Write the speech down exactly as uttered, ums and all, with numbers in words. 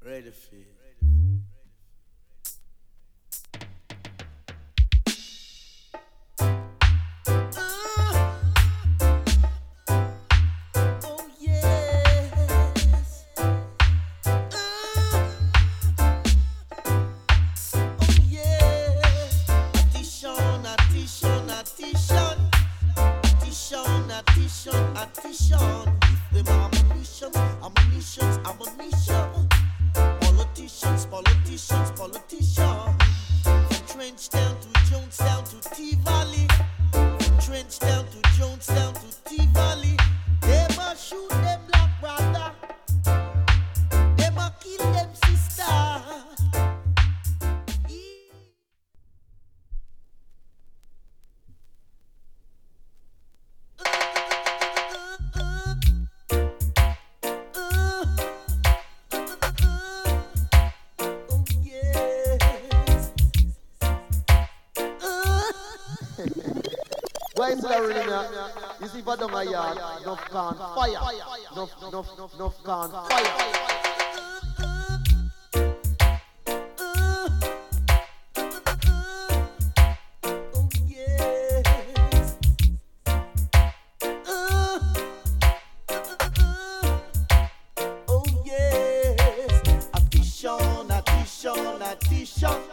Ready for it. Attention, if them ammunitions, ammunitions, ammunition. Politicians, politicians, politicians. From Trench down to Jones down to T Valley. From Trench down to Jones down to T Valley. They must shoot them black brother. They must kill them sister. Why is that really now? You see, for down a yard, enough can fire. Enough, enough, enough can fire. Oh yes, addition, addition, addition.